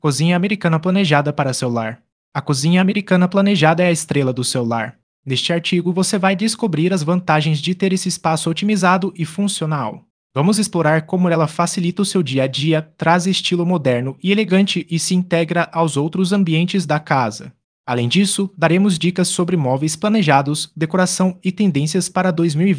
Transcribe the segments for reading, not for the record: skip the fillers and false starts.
Cozinha americana planejada para seu lar. A cozinha americana planejada é a estrela do seu lar. Neste artigo você vai descobrir as vantagens de ter esse espaço otimizado e funcional. Vamos explorar como ela facilita o seu dia a dia, traz estilo moderno e elegante e se integra aos outros ambientes da casa. Além disso, daremos dicas sobre móveis planejados, decoração e tendências para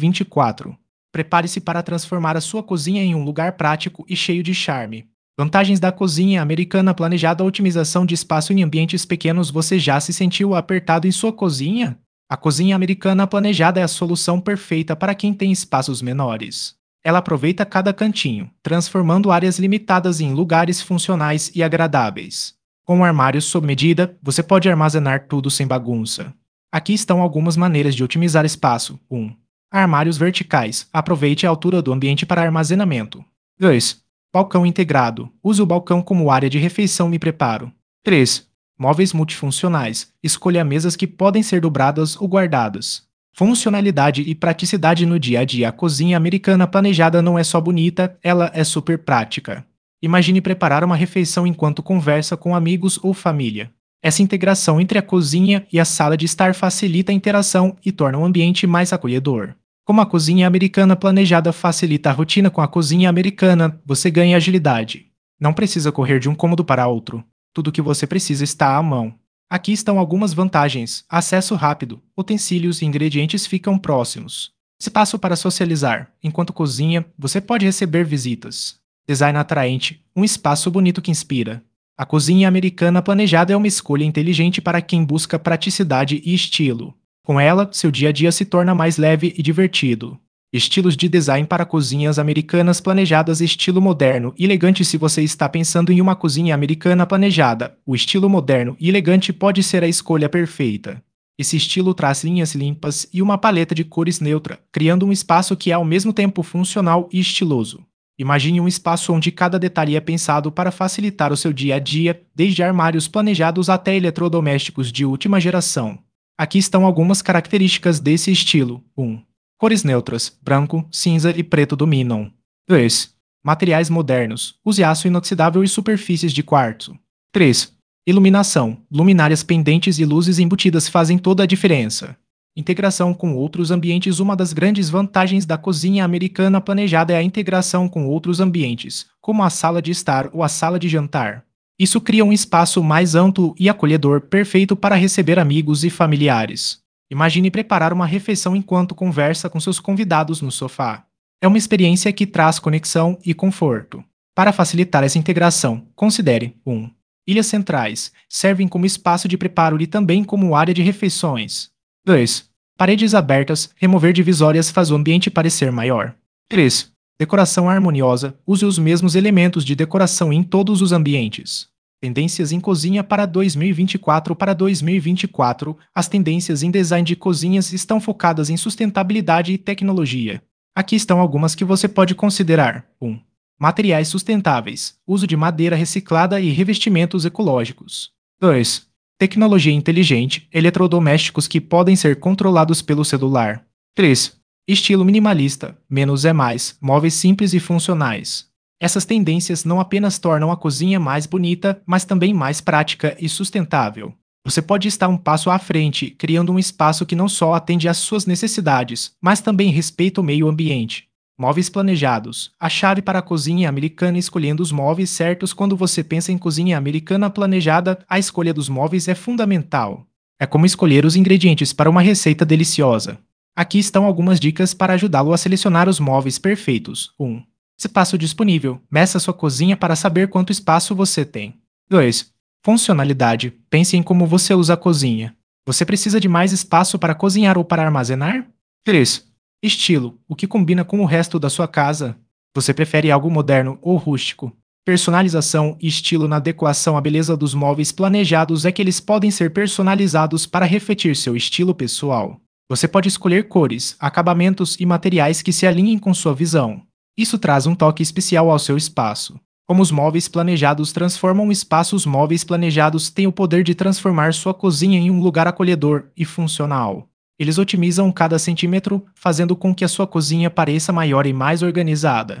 2024. Prepare-se para transformar a sua cozinha em um lugar prático e cheio de charme. Vantagens da cozinha americana planejada: otimização de espaço em ambientes pequenos. Você já se sentiu apertado em sua cozinha? A cozinha americana planejada é a solução perfeita para quem tem espaços menores. Ela aproveita cada cantinho, transformando áreas limitadas em lugares funcionais e agradáveis. Com armários sob medida, você pode armazenar tudo sem bagunça. Aqui estão algumas maneiras de otimizar espaço. 1. Armários verticais. Aproveite a altura do ambiente para armazenamento. 2. Balcão integrado. Use o balcão como área de refeição e preparo. 3. Móveis multifuncionais. Escolha mesas que podem ser dobradas ou guardadas. Funcionalidade e praticidade no dia a dia. A cozinha americana planejada não é só bonita, ela é super prática. Imagine preparar uma refeição enquanto conversa com amigos ou família. Essa integração entre a cozinha e a sala de estar facilita a interação e torna o ambiente mais acolhedor. Como a cozinha americana planejada facilita a rotina com a cozinha americana, você ganha agilidade. Não precisa correr de um cômodo para outro. Tudo o que você precisa está à mão. Aqui estão algumas vantagens: acesso rápido, utensílios e ingredientes ficam próximos. Espaço para socializar. Enquanto cozinha, você pode receber visitas. Design atraente, um espaço bonito que inspira. A cozinha americana planejada é uma escolha inteligente para quem busca praticidade e estilo. Com ela, seu dia a dia se torna mais leve e divertido. Estilos de design para cozinhas americanas planejadas: estilo moderno e elegante. Se você está pensando em uma cozinha americana planejada, o estilo moderno e elegante pode ser a escolha perfeita. Esse estilo traz linhas limpas e uma paleta de cores neutra, criando um espaço que é ao mesmo tempo funcional e estiloso. Imagine um espaço onde cada detalhe é pensado para facilitar o seu dia a dia, desde armários planejados até eletrodomésticos de última geração. Aqui estão algumas características desse estilo. 1. Cores neutras: branco, cinza e preto dominam. 2. Materiais modernos: use aço inoxidável e superfícies de quartzo. 3. Iluminação: luminárias pendentes e luzes embutidas fazem toda a diferença. Integração com outros ambientes. Uma das grandes vantagens da cozinha americana planejada é a integração com outros ambientes, como a sala de estar ou a sala de jantar. Isso cria um espaço mais amplo e acolhedor, perfeito para receber amigos e familiares. Imagine preparar uma refeição enquanto conversa com seus convidados no sofá. É uma experiência que traz conexão e conforto. Para facilitar essa integração, considere: 1. Ilhas centrais. Servem como espaço de preparo e também como área de refeições. 2. Paredes abertas. Remover divisórias faz o ambiente parecer maior. 3. Decoração harmoniosa. Use os mesmos elementos de decoração em todos os ambientes. Tendências em cozinha para 2024. Para 2024, as tendências em design de cozinhas estão focadas em sustentabilidade e tecnologia. Aqui estão algumas que você pode considerar. 1. Materiais sustentáveis. Uso de madeira reciclada e revestimentos ecológicos. 2. Tecnologia inteligente, eletrodomésticos que podem ser controlados pelo celular. 3. Estilo minimalista, menos é mais, móveis simples e funcionais. Essas tendências não apenas tornam a cozinha mais bonita, mas também mais prática e sustentável. Você pode estar um passo à frente, criando um espaço que não só atende às suas necessidades, mas também respeita o meio ambiente. Móveis planejados. A chave para a cozinha americana: escolhendo os móveis certos. Quando você pensa em cozinha americana planejada, a escolha dos móveis é fundamental. É como escolher os ingredientes para uma receita deliciosa. Aqui estão algumas dicas para ajudá-lo a selecionar os móveis perfeitos. 1. Espaço disponível. Meça sua cozinha para saber quanto espaço você tem. 2. Funcionalidade. Pense em como você usa a cozinha. Você precisa de mais espaço para cozinhar ou para armazenar? 3. Estilo. O que combina com o resto da sua casa? Você prefere algo moderno ou rústico? Personalização e estilo na decoração. A beleza dos móveis planejados é que eles podem ser personalizados para refletir seu estilo pessoal. Você pode escolher cores, acabamentos e materiais que se alinhem com sua visão. Isso traz um toque especial ao seu espaço. Como os móveis planejados transformam o espaço: os móveis planejados têm o poder de transformar sua cozinha em um lugar acolhedor e funcional. Eles otimizam cada centímetro, fazendo com que a sua cozinha pareça maior e mais organizada.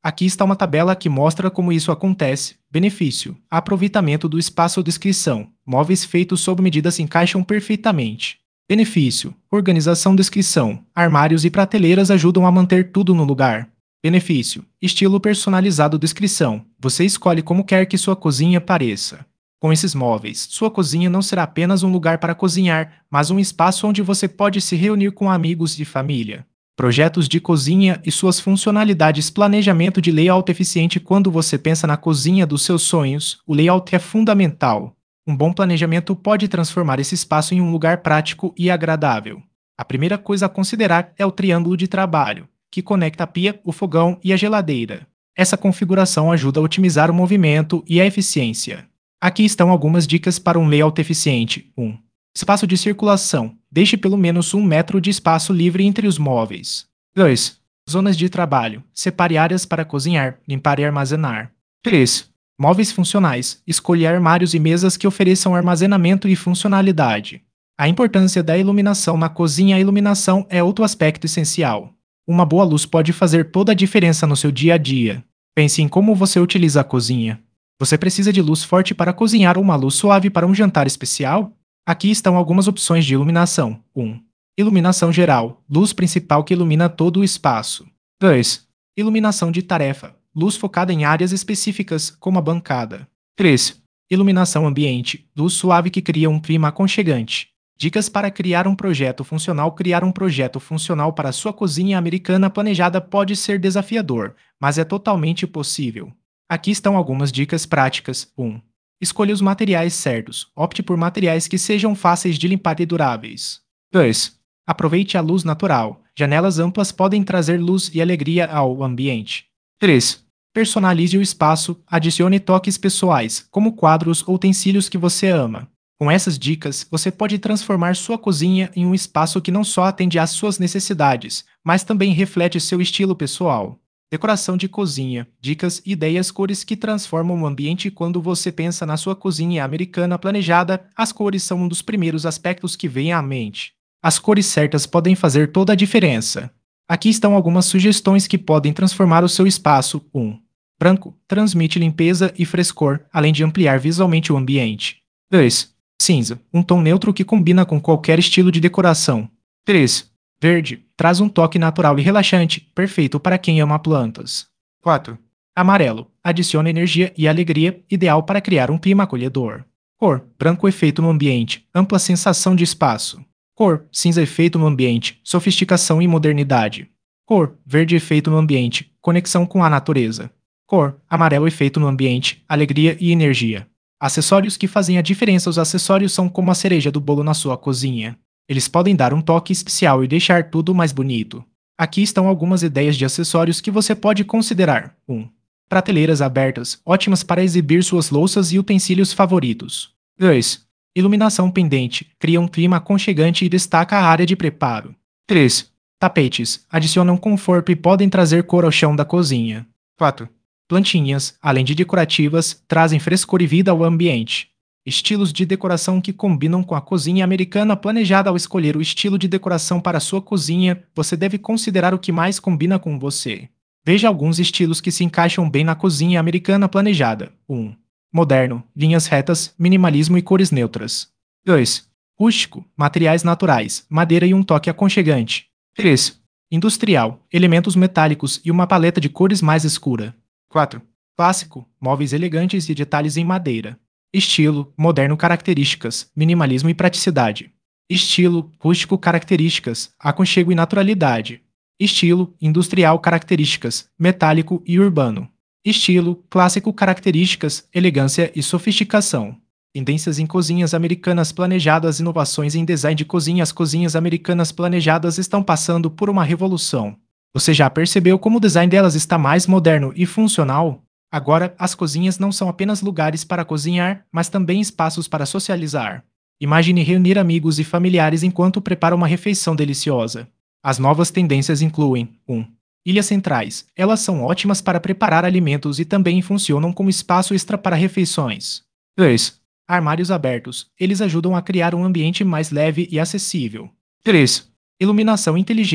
Aqui está uma tabela que mostra como isso acontece. Benefício: aproveitamento do espaço. Descrição: móveis feitos sob medida se encaixam perfeitamente. Benefício: organização. Descrição: armários e prateleiras ajudam a manter tudo no lugar. Benefício: estilo personalizado. Descrição: você escolhe como quer que sua cozinha pareça. Com esses móveis, sua cozinha não será apenas um lugar para cozinhar, mas um espaço onde você pode se reunir com amigos e família. Projetos de cozinha e suas funcionalidades. Planejamento de layout eficiente. Quando você pensa na cozinha dos seus sonhos, o layout é fundamental. Um bom planejamento pode transformar esse espaço em um lugar prático e agradável. A primeira coisa a considerar é o triângulo de trabalho, que conecta a pia, o fogão e a geladeira. Essa configuração ajuda a otimizar o movimento e a eficiência. Aqui estão algumas dicas para um layout eficiente. 1. Espaço de circulação. Deixe pelo menos 1 metro de espaço livre entre os móveis. 2. Zonas de trabalho. Separe áreas para cozinhar, limpar e armazenar. 3. Móveis funcionais. Escolha armários e mesas que ofereçam armazenamento e funcionalidade. A importância da iluminação na cozinha. A iluminação é outro aspecto essencial. Uma boa luz pode fazer toda a diferença no seu dia a dia. Pense em como você utiliza a cozinha. Você precisa de luz forte para cozinhar ou uma luz suave para um jantar especial? Aqui estão algumas opções de iluminação. 1. Iluminação geral. Luz principal que ilumina todo o espaço. 2. Iluminação de tarefa. Luz focada em áreas específicas, como a bancada. 3. Iluminação ambiente. Luz suave que cria um clima aconchegante. Dicas para criar um projeto funcional. Criar um projeto funcional para sua cozinha americana planejada pode ser desafiador, mas é totalmente possível. Aqui estão algumas dicas práticas. 1. Escolha os materiais certos. Opte por materiais que sejam fáceis de limpar e duráveis. 2. Aproveite a luz natural. Janelas amplas podem trazer luz e alegria ao ambiente. 3. Personalize o espaço. Adicione toques pessoais, como quadros ou utensílios que você ama. Com essas dicas, você pode transformar sua cozinha em um espaço que não só atende às suas necessidades, mas também reflete seu estilo pessoal. Decoração de cozinha. Dicas, ideias, cores que transformam o ambiente. Quando você pensa na sua cozinha americana planejada, as cores são um dos primeiros aspectos que vem à mente. As cores certas podem fazer toda a diferença. Aqui estão algumas sugestões que podem transformar o seu espaço. 1. Branco. Transmite limpeza e frescor, além de ampliar visualmente o ambiente. 2. Cinza. Um tom neutro que combina com qualquer estilo de decoração. 3. Verde. Traz um toque natural e relaxante, perfeito para quem ama plantas. 4. Amarelo. Adiciona energia e alegria, ideal para criar um clima acolhedor. Cor. Branco. Efeito no ambiente, ampla sensação de espaço. Cor. Cinza. Efeito no ambiente, sofisticação e modernidade. Cor. Verde. Efeito no ambiente, conexão com a natureza. Cor. Amarelo. Efeito no ambiente, alegria e energia. Acessórios que fazem a diferença. Os acessórios são como a cereja do bolo na sua cozinha. Eles podem dar um toque especial e deixar tudo mais bonito. Aqui estão algumas ideias de acessórios que você pode considerar. 1. Prateleiras abertas, ótimas para exibir suas louças e utensílios favoritos. 2. Iluminação pendente, cria um clima aconchegante e destaca a área de preparo. 3. Tapetes, adicionam conforto e podem trazer cor ao chão da cozinha. 4. Plantinhas, além de decorativas, trazem frescor e vida ao ambiente. Estilos de decoração que combinam com a cozinha americana planejada. Ao escolher o estilo de decoração para sua cozinha, você deve considerar o que mais combina com você. Veja alguns estilos que se encaixam bem na cozinha americana planejada. 1. Moderno, linhas retas, minimalismo e cores neutras. 2. Rústico, materiais naturais, madeira e um toque aconchegante. 3. Industrial, elementos metálicos e uma paleta de cores mais escura. 4. Clássico, móveis elegantes e detalhes em madeira. Estilo, moderno, características, minimalismo e praticidade. Estilo, rústico, características, aconchego e naturalidade. Estilo, industrial, características, metálico e urbano. Estilo, clássico, características, elegância e sofisticação. Tendências em cozinhas americanas planejadas. Inovações em design de cozinha. As cozinhas americanas planejadas estão passando por uma revolução. Você já percebeu como o design delas está mais moderno e funcional? Agora, as cozinhas não são apenas lugares para cozinhar, mas também espaços para socializar. Imagine reunir amigos e familiares enquanto prepara uma refeição deliciosa. As novas tendências incluem 1. Ilhas centrais. Elas são ótimas para preparar alimentos e também funcionam como espaço extra para refeições. 2. Armários abertos. Eles ajudam a criar um ambiente mais leve e acessível. 3. Iluminação inteligente.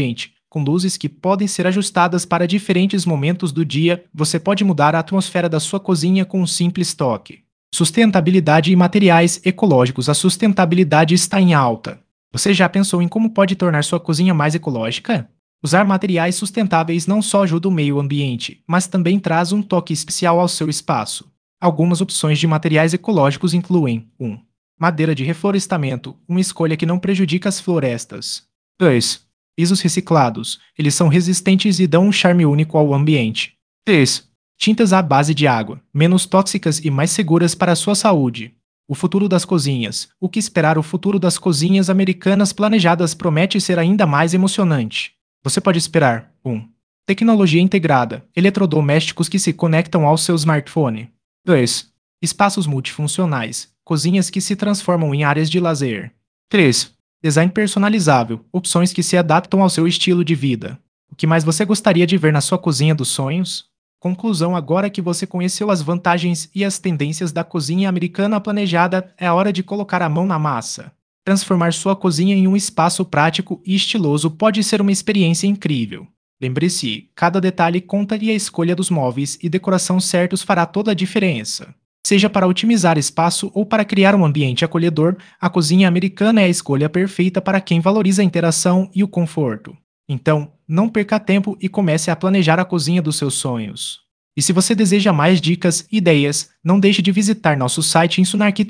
com luzes que podem ser ajustadas para diferentes momentos do dia. Você pode mudar a atmosfera da sua cozinha com um simples toque. Sustentabilidade e materiais ecológicos. A sustentabilidade está em alta. Você já pensou em como pode tornar sua cozinha mais ecológica? Usar materiais sustentáveis não só ajuda o meio ambiente, mas também traz um toque especial ao seu espaço. Algumas opções de materiais ecológicos incluem 1. Madeira de reflorestamento, uma escolha que não prejudica as florestas. 2. Pisos reciclados, eles são resistentes e dão um charme único ao ambiente. 3. Tintas à base de água, menos tóxicas e mais seguras para a sua saúde. O futuro das cozinhas. O que esperar? O futuro das cozinhas americanas planejadas promete ser ainda mais emocionante. Você pode esperar 1. Tecnologia integrada, eletrodomésticos que se conectam ao seu smartphone. 2. Espaços multifuncionais, cozinhas que se transformam em áreas de lazer. 3. Design personalizável, opções que se adaptam ao seu estilo de vida. O que mais você gostaria de ver na sua cozinha dos sonhos? Conclusão: agora que você conheceu as vantagens e as tendências da cozinha americana planejada, é a hora de colocar a mão na massa. Transformar sua cozinha em um espaço prático e estiloso pode ser uma experiência incrível. Lembre-se, cada detalhe conta e a escolha dos móveis e decoração certos fará toda a diferença. Seja para otimizar espaço ou para criar um ambiente acolhedor, a cozinha americana é a escolha perfeita para quem valoriza a interação e o conforto. Então, não perca tempo e comece a planejar a cozinha dos seus sonhos. E se você deseja mais dicas e ideias, não deixe de visitar nosso site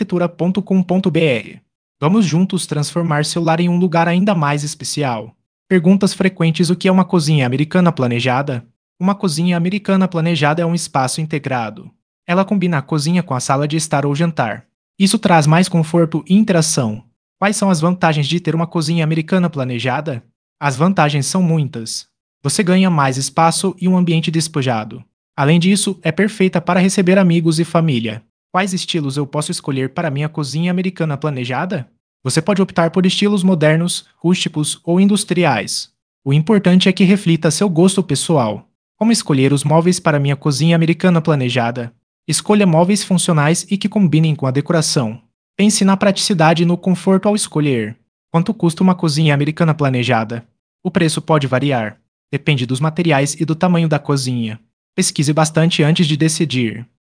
insunarquitetura.com.br. Vamos juntos transformar seu lar em um lugar ainda mais especial. Perguntas frequentes: o que é uma cozinha americana planejada? Uma cozinha americana planejada é um espaço integrado. Ela combina a cozinha com a sala de estar ou jantar. Isso traz mais conforto e interação. Quais são as vantagens de ter uma cozinha americana planejada? As vantagens são muitas. Você ganha mais espaço e um ambiente despojado. Além disso, é perfeita para receber amigos e família. Quais estilos eu posso escolher para minha cozinha americana planejada? Você pode optar por estilos modernos, rústicos ou industriais. O importante é que reflita seu gosto pessoal. Como escolher os móveis para minha cozinha americana planejada? Escolha móveis funcionais e que combinem com a decoração. Pense na praticidade e no conforto ao escolher. Quanto custa uma cozinha americana planejada? O preço pode variar. Depende dos materiais e do tamanho da cozinha. Pesquise bastante antes de decidir.